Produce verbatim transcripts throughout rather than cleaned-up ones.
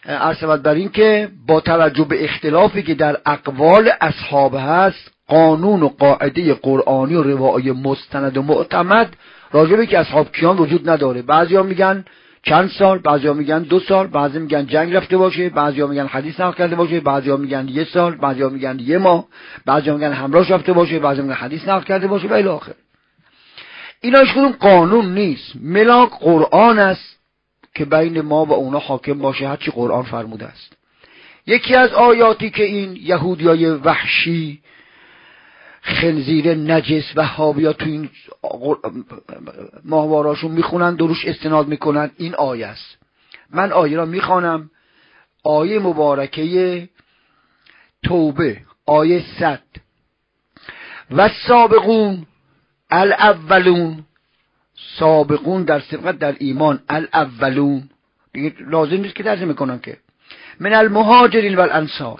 عرض شود بر این که با توجه به اختلافی که در اقوال اصحاب هست، قانون و قاعده قرآنی و روایی مستند و معتمد راجع به که اصحاب کیان وجود نداره. بعضیا میگن چند سال، بعضیا میگن دو سال، بعضی میگن جنگ رفته باشه، بعضیا میگن حدیث نقل کرده باشه، بعضیا میگن یه سال، بعضیا میگن یه ماه، بعضیا میگن همراهش رفته باشه، بعضیا میگن حدیث نقل کرده باشه و الی آخر. اینا هیچ کدوم قانون نیست، ملاک قرآن است که بین ما و اونا حاکم باشه هرچی قرآن فرموده است. یکی از آیاتی که این یهودیای وحشی خنزیر نجس و وهابیا تو این ماهواراشون میخونن، دروش استناد میکنن، این آیه است. من آیه را میخوانم، آیه مبارکه توبه، آیه صد: و سابقون الاولون، سابقون در سبقت در ایمان، الاولون دیگه لازم نیست که ترجمه کنن که، من المهاجرین والانصار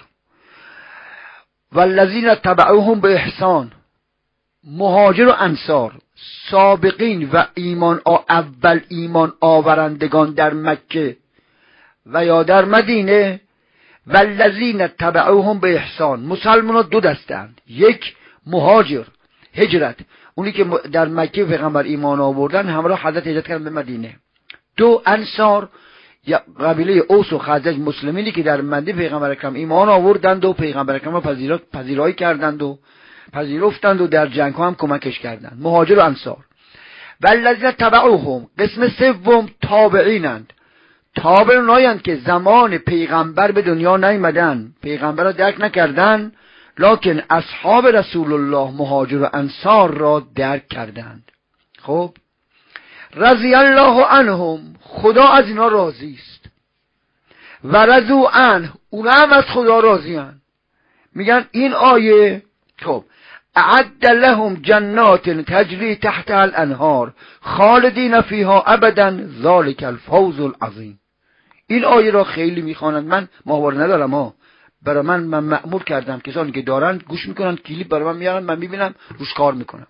والذین تبعوهم به احسان، مهاجر و انصار، سابقین و ایمان آ اول ایمان آورندگان در مکه و یا در مدینه، والذین تبعوهم به احسان. مسلمان دو دستند، یک مهاجر هجرت، اونی که در مکه پیغمبر ایمان آوردن همراه حضرت هجرت کردن به مدینه. دو انصار، یا قبیله اوس و خزرج مسلمینی که در مدینه پیغمبر اکرم ایمان آوردند و پیغمبر اکرم را پذیرا پذیرایی کردند و پذیرفتند و در جنگ ها هم کمکش کردند، مهاجر و انصار. والذین تبعوهم، قسم سوم تابعینند. تابع نایند که زمان پیغمبر به دنیا نیامدن، پیغمبر را درک نکردند، لکن اصحاب رسول الله مهاجر و انصار را درک کردند. خب رضی الله عنهم، خدا از اینا راضی است، و رضوا عنه، اونا هم از خدا راضی اند. میگن این آیه خب اعد لهم جنات تجری تحت الانهار خالدین فیها ابدا ذلک الفوز العظیم. این آیه را خیلی میخوانند، من ماهواره ندارم ها، برای من من مأمور کردم کسانی که دارن گوش میکنن، کلیپ برای من میارن، من میبینم روش کار میکنم.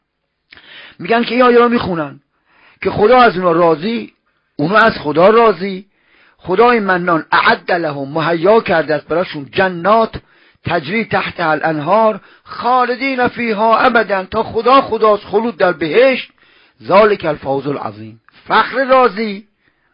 میگن که این آیه را میخونن که خدا از اونا راضی، اونا از خدا راضی. خدای منان اعد لهم، مهیا کرده است براشون، جنات تجری تحت الانهار خالدین فیها ابدا، تا خدا خداست، خلود در بهشت، ذالک الفوز العظیم، فخر راضی.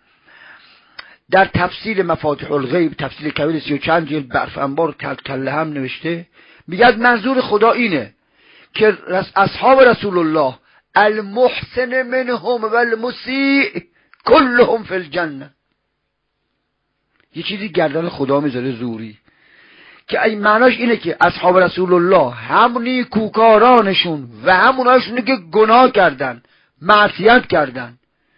در تفسیر مفاتیح الغیب، تفسیر کبیر سی و چند جلد برف انبار کله هم نوشته، میگه منظور خدا اینه که اصحاب رسول الله المحسن منهم و المسیء کلهم فی الجنه. یه چیزی گردن خدا میذاره زوری که این معناش اینه که اصحاب رسول الله هم نیکوکارانشون و هموناشونه که گناه کردن، معصیت کردن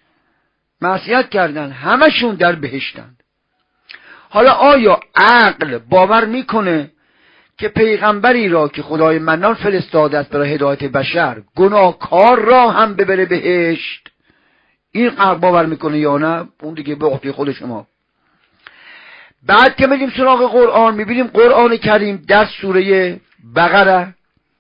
معصیت کردن همشون در بهشتن. حالا آیا عقل باور میکنه که پیغمبری را که خدای منان فرستاده است برای هدایت بشر، گناهکار را هم ببره بهشت؟ این عقل باور میکنه یا نه؟ اون دیگه به عهده خود شما. بعد که میریم سراغ قرآن، میبینیم قرآن کریم در سوره بقره،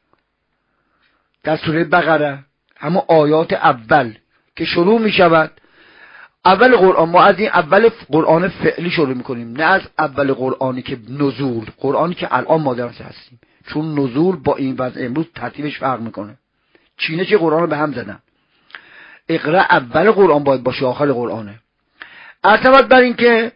در سوره بقره همون آیات اول که شروع میشود، اول قرآن، ما از این اول قرآن فعلی شروع میکنیم، نه از اول قرآنی که نزول، قرآنی که الان ما درش هستیم، چون نزول با این وضع امروز ترتیبش فرق میکنه. چینه چه قرآن رو به هم زدن. اقرا اول قرآن باید باشه، آخر قرآنه. ارتباط بر این که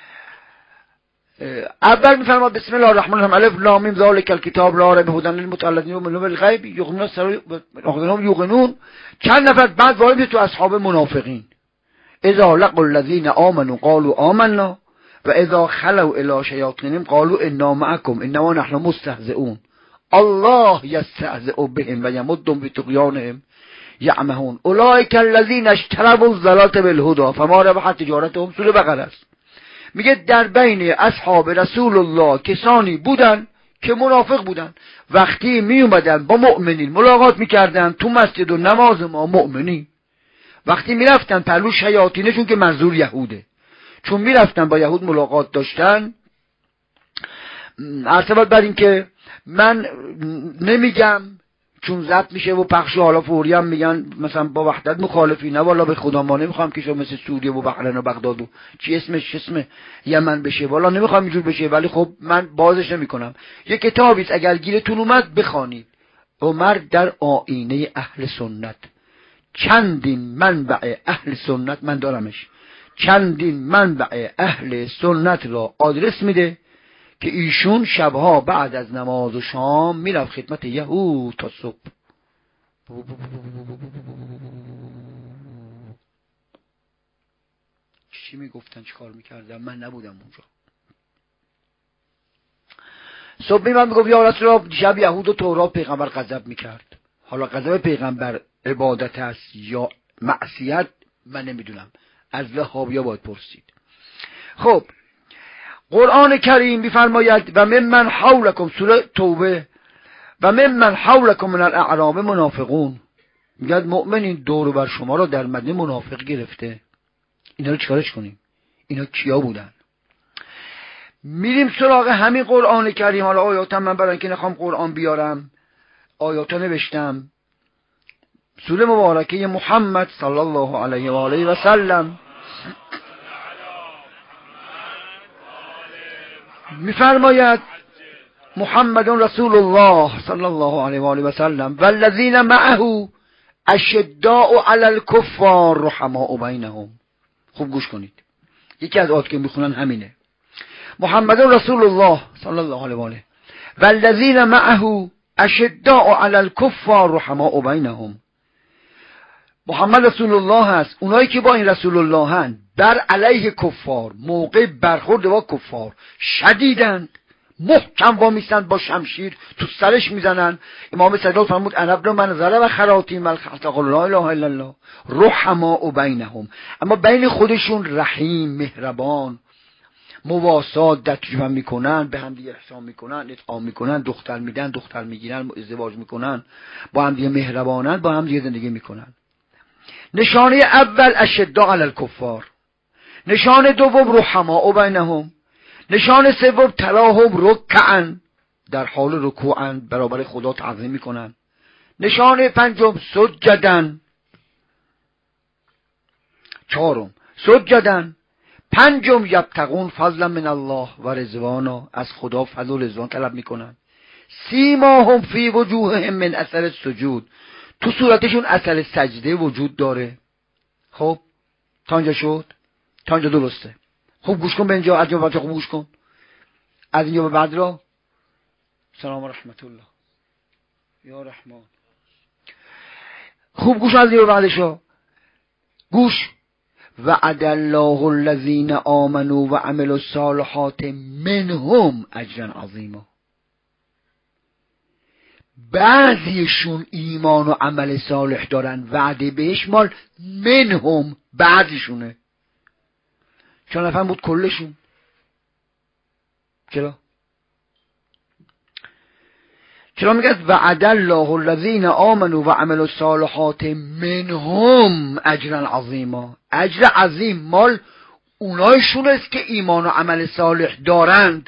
اول میفرماد بسم الله الرحمن الرحیم الف لام میم ذالک الکتاب لا ریب هدی للمتقین یؤمنون بالغیب یوقنون یوقنون. چند نفر بعد وارد تو اصحاب منافقین، اذا لقوا الذین آمنوا قالوا آمنا و اذا خلوا الی شیاطینهم قالوا انا معکم انما نحن مستهزئون الله یستهزئ بهم و یمدهم فی طغیانهم یعمهون اولئک الذین اشتروا الضلالة بالهدی فما ربحت تجارتهم. سوره بقره است. میگه در بین اصحاب رسول الله کسانی بودن که منافق بودن، وقتی می اومدن با مؤمنین ملاقات میکردن تو مسجد و نماز ما مؤمنین، وقتی میرفتن پلو شیاطینشون که منظور یهوده، چون میرفتن با یهود ملاقات داشتن. ارتباط بر این که من نمیگم چون ضبط میشه و پخش حالا فوری هم میگن مثلا با وحدت مخالفی، نه والا به خدا ما نمیخوام که شما مثل سوریه و بحرین و بغداد و چی اسمش چی اسمه یمن بشه، والا نمیخوام اینجور بشه، ولی خب من بازش نمیکنم. یه کتابیست اگر گیرتون اومد بخوانید، عمر در آیینه اهل سنت، چندین منبع اهل سنت من دارمش، چندین منبع اهل سنت را آدرس میده که ایشون شبها بعد از نماز و شام میرفت خدمت یهود تا صبح. چی میگفتن چی کار میکردن؟ من نبودم اونجا. صبح میمن میگفت یا رسول الله دیشب یهود و تورات پیغمبر غضب میکرد. حالا غضب پیغمبر عبادت است یا معصیت من نمیدونم، از وهابیا باید پرسید. خب قرآن کریم میفرماید و ممن حولکم، سوره توبه، و ممن حولکم من الاعراب منافقون، میگه مؤمنین دور بر شما را در مدینه منافق گرفته. اینا رو چیکارش کنیم؟ اینا کیا بودن؟ میریم سراغ همین قرآن کریم. حالا آیاتا من برای اینکه نخوام قرآن بیارم آیاتا نوشتم. سوره مبارکه محمد صلی الله علیه و آله و سلم میفرماید محمد رسول الله صلی الله علیه و آله و سلم والذین معه اشداء علی الکفار رحماء بینهم. خوب گوش کنید، یکی از آیات که میخونن همینه. محمد رسول الله صلی الله علیه و آله والذین معه اشداء علی الکفار رحماء بینهم. محمد رسول الله هست، اونایی که با این رسول الله هن بر علیه کفار، موقع برخورد با کفار شدیدند، محکم وامیستند، با شمشیر تو سرش میزنن. امام صادق فرمود انا ابن من ضرب خراطیم الخلق لا اله الا الله رحماء بینهم، اما بین خودشون رحیم، مهربان، مواسات در تجمع میکنن، به هم دیگه احسان میکنن، اطعام میکنن، دختر میدن، دختر میگیرن، ازدواج میکنن، با هم دیگه مهربانن، با هم دیگه زندگی میکنن. نشانه اول اشداء علی الکفار، نشانه دوم رحماء بینهم، نشانه سوم تراهم رکعا، در حال رکوعا، برابر خدا تعظیم میکنن. نشانه پنجم سجدن، چهارم سجدن، پنجم یبتغون فضلا من الله و رضوانا، از خدا فضل و رضوان طلب میکنن. سیماهم فی وجوههم من اثر السجود، تو صورتشون اثر سجده وجود داره. خب تا اینجا شد؟ تا اینجا درسته. خوب گوش کن به اینجا، از اینجا خوب گوش کن، از اینجا به بعد را سلام و رحمت الله یا رحمان. خوب گوش، از اینجا به بعدش را گوش. وعد الله الذین آمنوا و عملوا الصالحات منهم اجرا عظیما. بعضیشون ایمان و عمل صالح دارن، وعده بهش مال منهم، بعضیشونه. چون نفهم بود کلشون. چرا؟ چرا میگه وعد الله الذین آمنوا و عملوا الصالحات منهم اجرا عظیما؟ اجر عظیم مال اونایشون است که ایمان و عمل صالح دارند.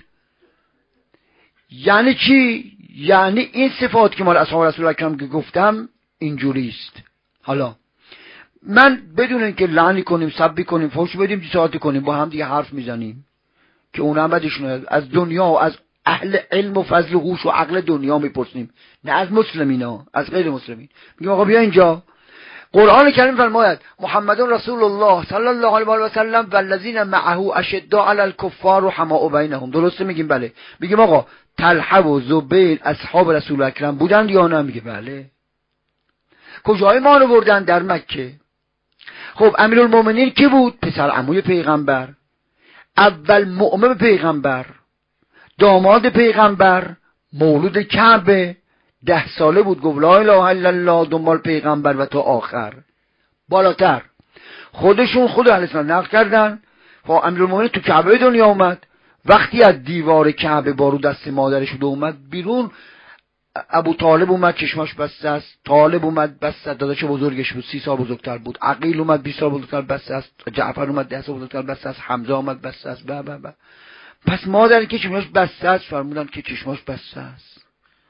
یعنی چی؟ یعنی این صفات که مال اصحاب رسول اکرم که گفتم اینجوری است. حالا من بدون اینکه لعنی کنیم، سبی کنیم، فحش بدیم، جسارت کنیم، با هم دیگه حرف میزنیم که اون هم بدشون از دنیا و از اهل علم و فضل و هوش و عقل دنیا میپرسیم، نه از مسلمین ها، از غیر مسلمین. میگم آقا بیا اینجا، قرآن کریم فرماید محمد رسول الله صلی الله علیه و سلم والذین معه اشداء علی الکفار رحماء بینهم. درسته میگیم؟ بله. میگیم آقا طلحه و زبیر اصحاب رسول اکرم بودند یا نه؟ میگه بله. کجای ما رو بردن؟ در مکه. خب امیرالمومنین کی بود؟ پسر عموی پیغمبر، اول مؤمن پیغمبر، داماد پیغمبر، مولود کعبه، ده ساله بود گفت لا اله الا الله، دنبال پیغمبر و تا آخر. بالاتر خودشون خود اهل سنت نقل کردن. و امیرالمومنین تو کعبه دنیا اومد. وقتی از دیوار کعبه بارو دست مادرش شده اومد بیرون، ابو طالب اومد چشماش بسته است، طالب اومد بسته است، داداش بزرگش بود سی سال بزرگتر بود، عقیل اومد بیست سال بزرگتر بسته است، جعفر اومد ده سال بزرگتر بسته است، حمزه اومد بسته است. به به به. پس مادر که چشماش بسته است فرمودن که چشماش بسته است.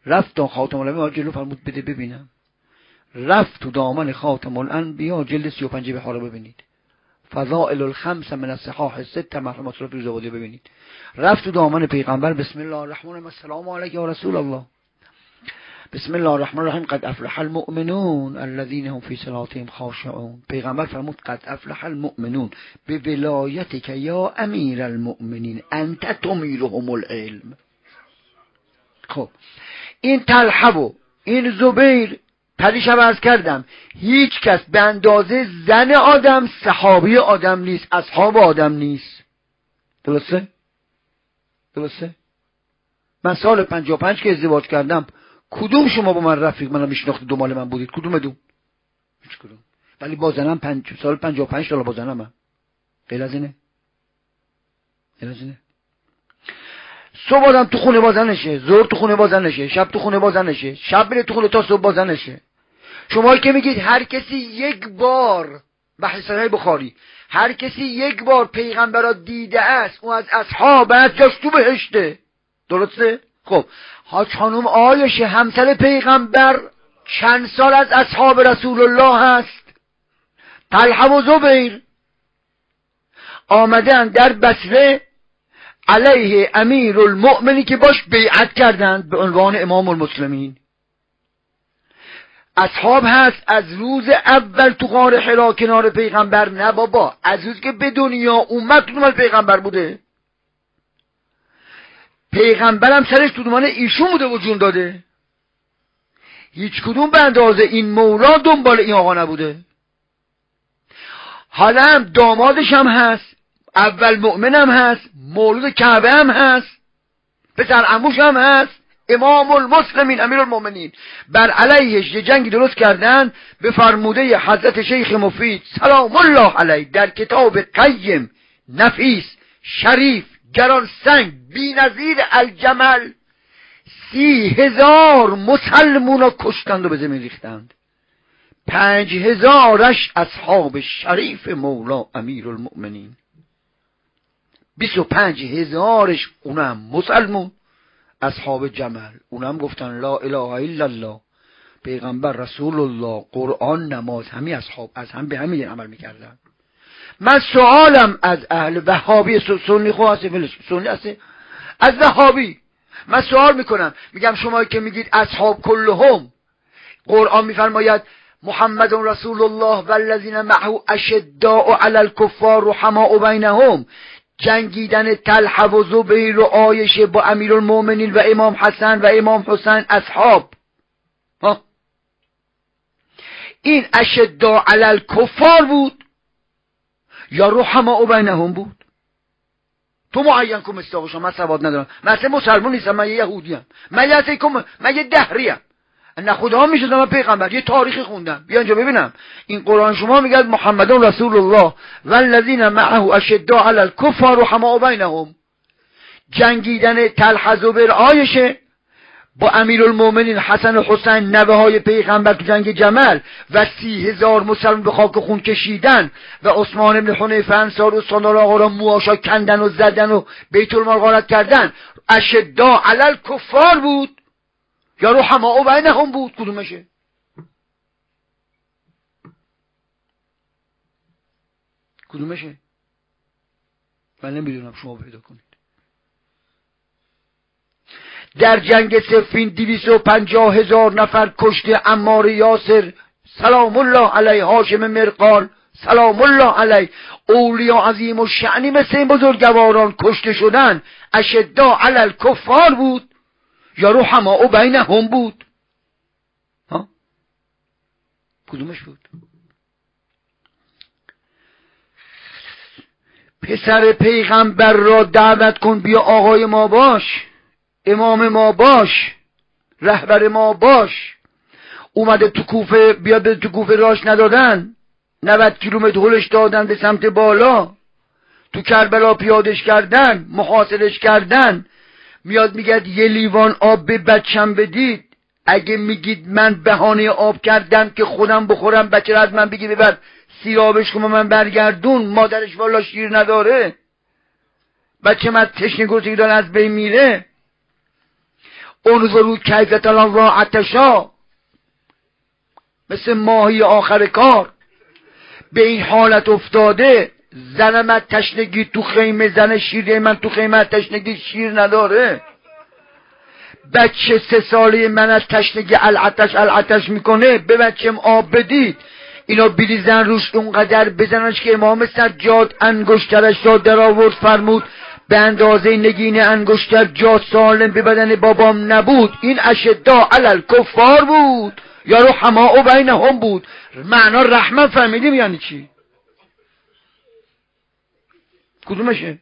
رفت تا خاتم الانبیا جلو فرمود بده ببینم. رفت تو دامن خاتم الانبیا جلد سی و پنج بحار ببینید. فضائل الخمس من الصحاح ست مرحمت الله فیروزآبادی ببینید. رفت تو دامن پیغمبر بسم الله الرحمن الرحیم السلام علیک یا رسول الله. بسم الله الرحمن الرحیم قد افلح المؤمنون الذين هم في صلاتهم خاشعون. پیغمبر فرمود قد افلح المؤمنون به ولایتک یا امیر المؤمنین انت تمیرهم العلم. خب این طلحه و این زبیر پریشب عرض کردم هیچ کس به اندازه زن آدم صحابی آدم نیست، اصحاب آدم نیست. درسته؟ درسته؟ من سال پنجاه و پنج که ازدواج کردم کدوم شما با من رفیق منو میشناخت دو مال من بودید؟ کدوم دو؟ هیچ کدوم. ولی با زنم پنج سال پنجاه و پنج سال با زنم من. غیر از اینه؟ غیر از اینه؟ صبح آدم تو خونه بازنشه، ظهر تو خونه بازنشه، شب تو خونه بازنشه، شب بره تو خونه تا صبح بازنشه. شما که میگید هر کسی یک بار، بحث صحیح بخاری، هر کسی یک بار پیغمبر را دیده است اون از اصحاب است جاش تو بهشته. درسته؟ خب حاج خانم عایشه همسر پیغمبر چند سال از اصحاب رسول الله هست. طلحه و زبیر آمدن در بصره علیه امیر المؤمنی که باش بیعت کردند به عنوان امام المسلمین. اصحاب هست از روز اول تو غار حرا کنار پیغمبر. نه بابا، از روز که به دنیا اومد تو دنبال پیغمبر بوده. پیغمبرم سرش تو دنبال ایشون بوده و جون داده. هیچ کدوم به اندازه این مولا دنبال این آقا نبوده. حالا هم دامادش هم هست، اول مؤمن هم هست، مولود کعبه هم هست، پسر عموش هم هست، امام المسلمین امیر المؤمنین. بر علیهش یه جنگی درست کردن به فرموده حضرت شیخ مفید سلام الله علیه در کتاب قیم نفیس شریف گران سنگ بی نظیر الجمل. سی هزار مسلمون را کشتند و به زمین ریختند. پنج هزارش اصحاب شریف مولا امیر المؤمنین. بیست و پنج هزارش اونم مسلمون اصحاب جمل. اونم گفتن لا اله الا الله پیغمبر رسول الله قرآن نماز. همین اصحاب از هم به همین عمل میکردن. من سوالم از اهل وهابی سنی خواهد سنی هست از وهابی من سوال میکنم، میگم شما که میگید اصحاب کلهم، قرآن میفرماید محمد رسول الله والذین معه اشداء علی الکفار رحماء بینهم. جنگیدن طلحه و زبیر و عایشه با امیر المؤمنین و امام حسن و امام حسین اصحاب ها. این اشداء علی الکفار بود یا رحماء بینهم بود؟ تو معین کن مستاقشا. من سواد ندارم، من اصلا مسلمان نیستم، من یه یهودی هم، من یه اصلا کم من یه دهری هم. نه خدا هم میشدم من پیغمبر یه تاریخی خوندم. بیا اینجا ببینم این قرآن شما میگه محمد رسول الله والذین معه اشداء علی الکفار رحماء بینهم. جنگیدن طلحه زبیر عایشه با امیر المؤمنین حسن و حسین نوه های پیغمبر تو جنگ جمل و سی هزار مسلمان به خاک خون کشیدن و عثمان بن حنیفه انصار و سالار آقا را مواشا کندن و زدن و بیت المال غارت کردن. اشداء علی الکفار بود یا رحماء بینهم بود؟ کدومشه؟ کدومشه؟ من نمیدونم، شما پیدا کنید. در جنگ صفین دویست و پنجاه هزار نفر کشته عمار یاسر سلام الله علیه، هاشم مرقال سلام الله علیه، اولیاء عظیم و شأنی مثل این بزرگواران کشته شدن. اشداء علی الکفار بود یا رحماء بینهم بود؟ ها کدومش بود؟ پسر پیغمبر را دعوت کن بیا آقای ما باش، امام ما باش، رهبر ما باش. اومده تو کوفه، بیاد تو کوفه راش ندادن، نود کیلومتر هلش دادن به سمت بالا، تو کربلا پیادش کردن، محاصرش کردن. میاد میگه یه لیوان آب به بچم بدید. اگه میگید من بهانه آب کردم که خودم بخورم، بچه را از من بگی ببر سیرابش کنم من برگردون، مادرش والا شیر نداره، بچه من تشنه گرسنگی داره از بین میره. انظروا کیف طلع را عطشا، مثل ماهی آخر کار به این حالت افتاده. زن من تشنگی تو خیمه، زن شیر من تو خیمه تشنگی شیر نداره. بچه سه ساله من از تشنگی العطش العطش میکنه، به بچم آب بدید. اینا بریزن روش اونقدر بزننش که امام سجاد انگشترش را در آورد، فرمود به اندازه نگین انگشتر جا سالم به بدن بابام نبود. این اشداء علی الکفار بود یا رحماء بینهم بود. معنا رحمت فهمیدیم یعنی چی؟ کدومشه؟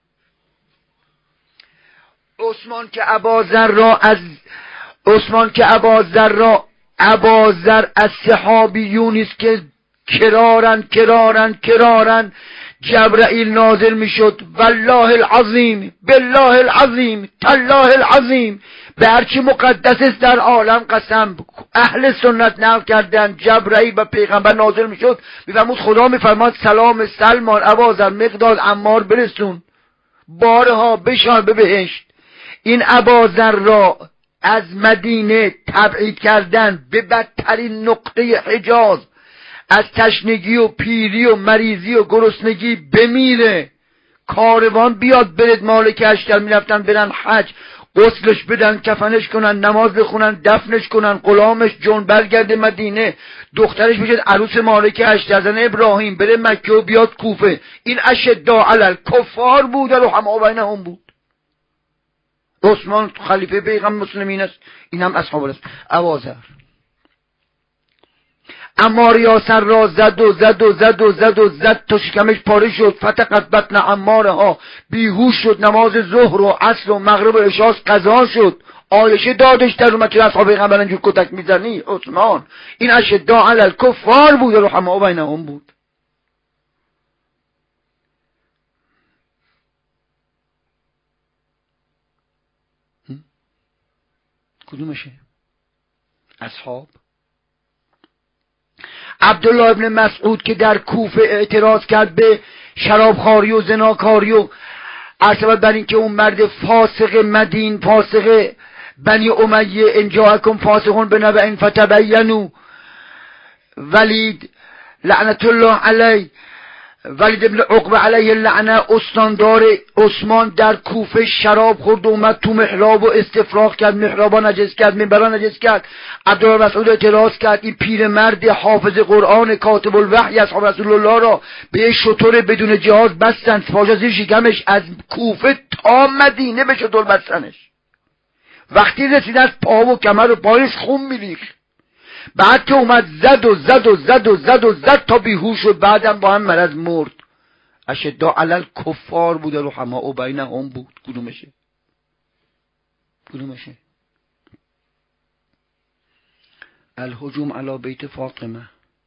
عثمان که ابازر را از عثمان که ابازر را ابازر از صحابیونی است که کرارن کرارن کرارن جبرائیل نازل میشد. والله العظیم بالله العظیم تالله العظیم، به هرچی مقدس است در عالم قسم. اهل سنت نقل کردن جبرائیل و پیغمبر نازل میشد، میفرمود خدا میفرماد سلام سلمان ابازر مقداد عمار برسون، بارها بشار به بهشت. این ابازر را از مدینه تبعید کردن به بدترین نقطه حجاز، از تشنگی و پیری و مریضی و گرسنگی بمیره. کاروان بیاد برد مالک اشتر میرفتن برن حج، غسلش بدن، کفنش کنن، نماز بخونن، دفنش کنن، غلامش جون برگرده مدینه، دخترش بشه عروس مالک اشتر، زن ابراهیم بره مکه و بیاد کوفه. این اشداء علی الکفار بود و رحماء بینهم بود. عثمان خلیفه پیغمبر مسلمین است، این هم اصحاب است. ابازر عمار یاسر را زد و زد و زد و زد و زد تا شکمش پاره شد. فتقت بطن عمارها، بیهوش شد. نماز ظهر و عصر و مغرب و عشاء قضا شد. عایشه دادش در اومد که اصحاب پیغمبر اینجور کتک میزنی عثمان. این اشداء علی الکفار بود و رحماء بینهم بود. کدومشه؟ اصحاب. عبدالله ابن مسعود که در کوفه اعتراض کرد به شرابخواری و زناکاری و عرض بر این که اون مرد فاسق مدین، فاسق بنی امیه، ان جاءکم فاسقون بنبأ فتبینوا، ولید لعنت الله علیه، ولید ابن عقبه علیه لعنه، استاندار عثمان در کوفه شراب خورد و اومد تو محراب و استفراغ کرد، محرابا نجس کرد، منبرا نجس کرد. عبدالله مسعود اعتراض کرد این پیرمرد حافظ قرآن کاتب الوحی اصحاب رسول الله را به یک شتر بدون جهاز بستن، پاش زیر شکمش، از کوفه تا مدینه به شتر بستنش. وقتی رسید از پا و کمر و پایش خون میریخت. بعد که اومد زد و زد و زد و زد و زد تا بیهوش شد، بعدم با هم مرض مرد. اشداء علی الکفار بود و رحماء بینهم بود. کدومشه؟ کدومشه؟ الهجوم علی بیت فاطمه.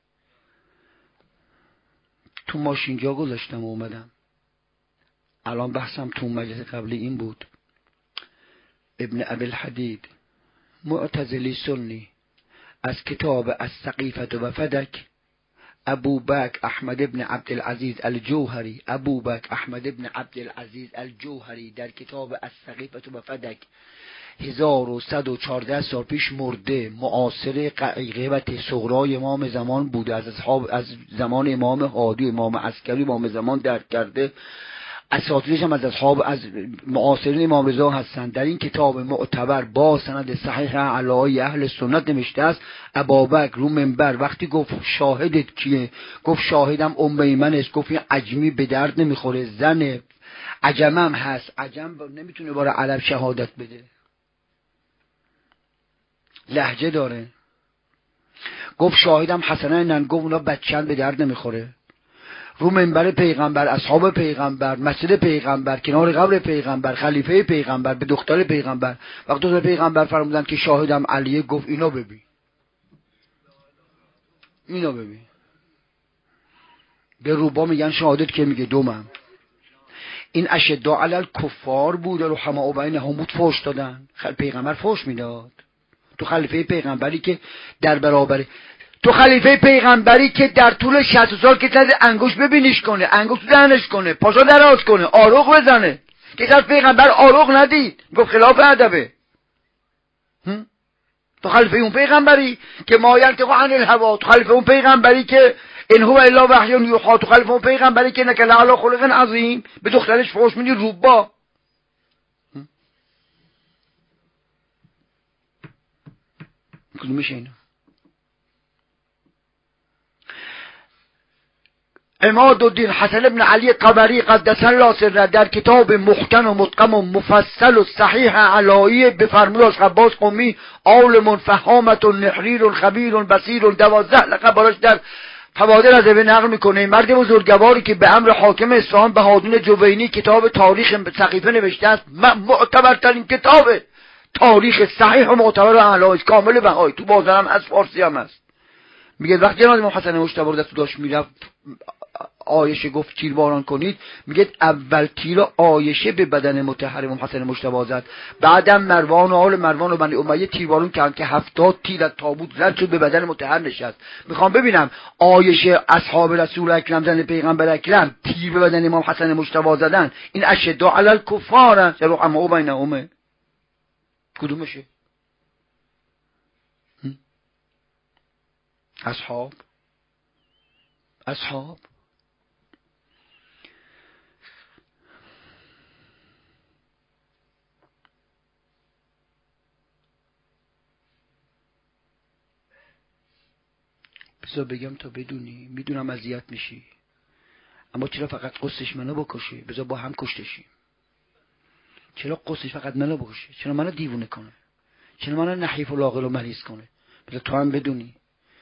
تو ماشین جا گذاشتم و اومدم. الان بحثم تو مجلس قبلی این بود. ابن ابی الحدید معتزلی سنی از کتاب السقیفة و فدک، ابو بکر احمد ابن عبدالعزیز الجوهری، ابو بکر احمد ابن عبدالعزیز الجوهری در کتاب السقیفة و فدک هزار و صد و چهارده سال پیش مرده، معاصر غیبت صغرای امام زمان بوده، از اصحاب از زمان امام هادی، امام عسکری، امام زمان درک کرده. اساتیدش هم از اصحاب از معاصرین امام رضا هستند. در این کتاب معتبر با سند صحیح علای اهل سنت نوشته است ابابکر رو منبر وقتی گفت شاهدت کیه؟ گفت شاهدم ام ایمن است. گفت این عجمی به درد نمیخوره، زن عجمم هست، عجم نمیتونه باره عرب شهادت بده، لهجه داره. گفت شاهدم حسنین، گفت اونا بچه‌اند به درد نمیخوره. رو منبر پیغمبر، اصحاب پیغمبر، مسجد پیغمبر، کنار قبر پیغمبر، خلیفه پیغمبر، به دختر پیغمبر. وقتی دختر پیغمبر فرمودن که شاهدم علیه، گفت اینا ببین، اینا ببین. به روبا میگن شهادت که میگه دومم. این اشداء علی الکفار بود و رحماء بینهم بود. فوش دادن. پیغمبر فوش میداد. تو خلیفه پیغمبری که در برابر تو خلیفه پیغمبری که در طول شصت سال که تازه انگوش ببینیش کنه، انگوش دهنش کنه، پاشا دراز کنه، آروغ بزنه، که در پیغمبر آروغ ندید. گفت خلاف ادبه. تو خلف اون پیغمبری که ما ینطق عن الهوا، تو خلف اون پیغمبری که ان هو الا وحی یوحی، تو خلف اون پیغمبری که انک لعلی خلق عظیم، به دخترش فحش میدی روبا. کدومش اینه؟ عمادالدین حسن ابن علی قمری قدس الله سره در کتاب محکم و متقن و مفصل و صحیح علایی بفرمودش عباس قمی عالم فهامت و نحریر خبیر بصیر دوازده لقب براش در فوادر از ابن نقل میکنه. مرد بزرگواری که به امر حاکم اصفهان بهادون جوینی کتاب تاریخ صحیفه نوشته است، معتبرترین کتاب تاریخ صحیح و معتبر علایی کامل بهایی، تو بازارم از فارسی هم هست. میگه وقتی جناب امام حسن مجتبی دست داشت میرفت عایشه گفت تیر باران کنید، میگه اول تیر عایشه به بدن مطهر امام حسن مجتبی زد، بعدم مروان و آل مروان و بنی امیه تیر بارون کردن که هفتاد تیر از تابوت رد شد به بدن مطهر نشست. میخوام ببینم عایشه اصحاب رسول اکرم زن پیغمبر اکرم تیر به بدن امام حسن مجتبی زدن، این اشداء علی الکفار رحماء بینهم، کدومشه؟ اصحاب اصحاب بذار بگم تا بدونی، میدونم اذیت میشی، اما چرا فقط قصش منو بکشی؟ بذار با هم کشتشیم. چرا قصش فقط منو بکشه؟ چرا منو دیوونه کنه؟ چرا منو نحیف و لاغل و مریض کنه؟ بذار تو هم بدونی.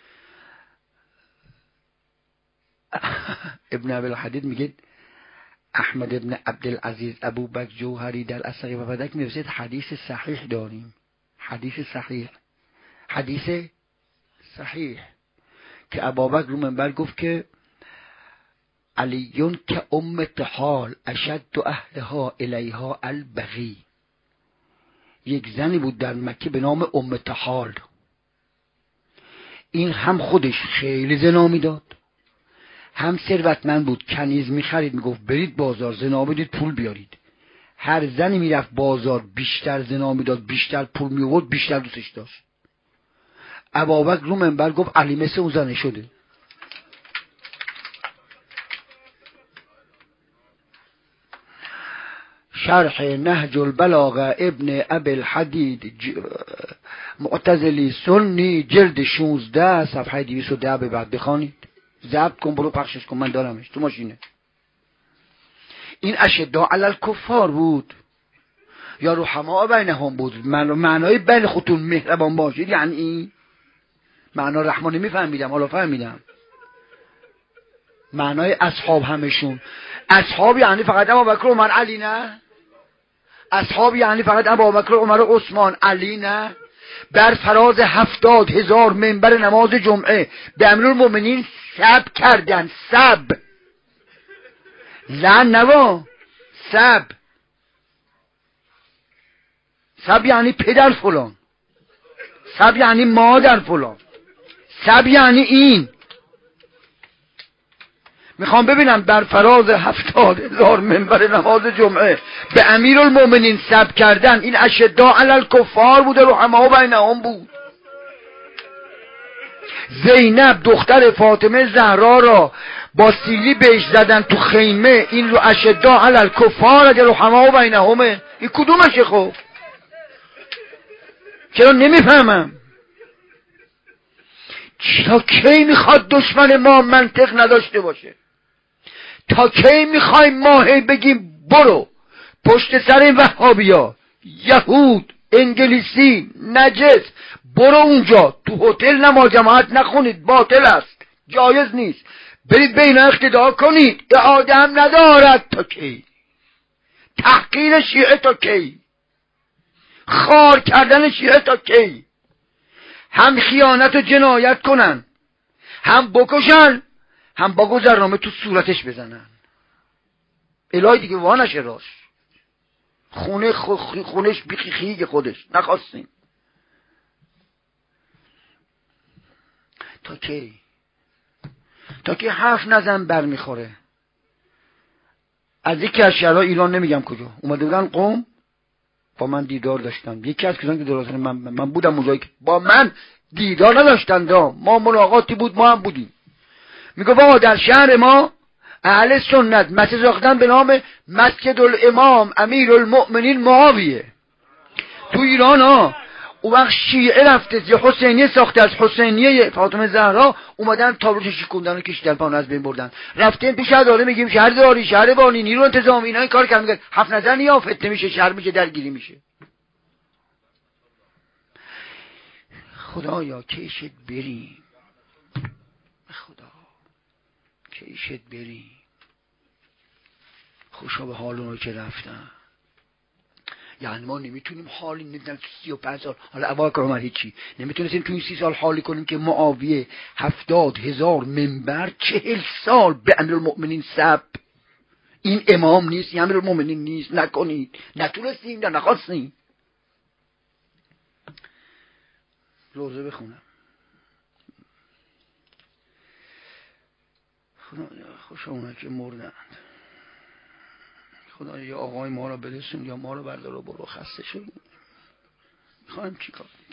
ابن ابی الحدید میگه احمد ابن عبدالعزیز ابوبکر جوهری در الصحیح و فدک میرسید حدیث صحیح داریم، حدیث صحیح، حدیث صحیح که ابوبکر رو منبر گفت که علیون که ام طحال اشد اهلها الیها البغی. یک زنی بود در مکه به نام ام طحال، این هم خودش خیلی زنا میداد، هم ثروتمند بود، کنیز میخرید، میگفت برید بازار زنا بدید پول بیارید. هر زنی میرفت بازار بیشتر زنا میداد، بیشتر پول میورد، بیشتر دوستش داشت. ابوبکر رو منبر گفت علی مثل اون زنه شده. شرح نهج البلاغه ابن ابی الحدید ج... معتزلی سنی جلد شانزده صفحه دویست و ده به بعد بخوانید. ضبط کن برو پخشش کن، من دارمش تو ماشینه. این اشداء علی الکفار بود یا رحماء بینهم بود. معنای بین خودتون مهربان باشید یعنی این معنا رحمان نمیفهمیدم، حالا فهمیدم. معنای اصحاب همشون، اصحاب یعنی فقط ابوبکر عمر علی نه؟ اصحاب یعنی فقط ابوبکر عمر عثمان علی نه؟ بر فراز هفتاد هزار منبر نماز جمعه به امیرالمومنین سب کردن. سب زن نوا، سب سب یعنی پدر فلان، سب یعنی مادر فلان، سب یعنی این. میخوام ببینم بر فراز هفتاد هزار منبر نماز جمعه به امیرالمومنین سب کردن، این اشداء علی الکفار بوده، رحماء بینهم بود. زینب دختر فاطمه زهرا را با سیلی بهش زدن تو خیمه، این رو اشداء علی الکفار اگر رحماء بینهمه. این کدومشه خب؟ چرا نمیفهمم؟ تا کی میخواد دشمن ما منطق نداشته باشه؟ تا کی میخوایم ما هی بگیم برو پشت سر این وهابیا، یهود، انگلیسی، نجس، برو اونجا تو هتل نماز جماعت نخونید، باطل است، جایز نیست، برید بین اقتدا کنید، اعاده هم ندارد. تا کی؟ تحقیر شیعه تا کی؟ خار کردن شیعه تا کی؟ هم خیانت و جنایت کنن، هم بکشن، هم با گذرنامه تو صورتش بزنن. الهی دیگه وانشه راش خونه خونش بیخی خیگ خودش نخواستیم. تا کی؟ تا کی حرف نزن بر میخوره. از یکی از شهرهای ایران نمیگم کجا اومده بودن قوم با من دیدار داشتن. یکی از کسانی که درست من من بودم اونجایی که با من دیدار نداشتند، ما ملاقاتی بود، ما هم بودیم. میگه آقا در شهر ما اهل سنت مسجد ساختن به نام مسجد الامام امیر المؤمنین معاویه. تو ایران ها اون وقت شیعه رفته یه حسینیه ساخته، از حسینیه فاطمه زهرا اومدن تابلوش شکوندن و کشیدن پان از بین بردن. رفتیم پیش اداره میگیم شهر داری، شهر بانی، نیرو انتظام، اینا این کار کردن. میگن حرف نظر نیا، فتنه میشه، شهر میشه، درگیری میشه. خدایا کیشت بریم، خدا کیشت بریم. خوشا به حال اونو که رفتن. یعنی ما نمیتونیم حالی ندن سی و پنج سال، حالا اول کرامر هیچی نمیتونستیم تو این سی سال حالی کنیم که معاویه هفتاد هزار منبر چهل سال به امیرالمؤمنین سب، این امام نیست، این امیرالمؤمنین نیست، نکنید. نتونستیم، نه نخواستیم. روزه بخونم. خدا خوش اونا که مردند. خدا یا آقای ما را برسون یا ما را بردار و برو، خسته شدیم. میخوایم چی کار؟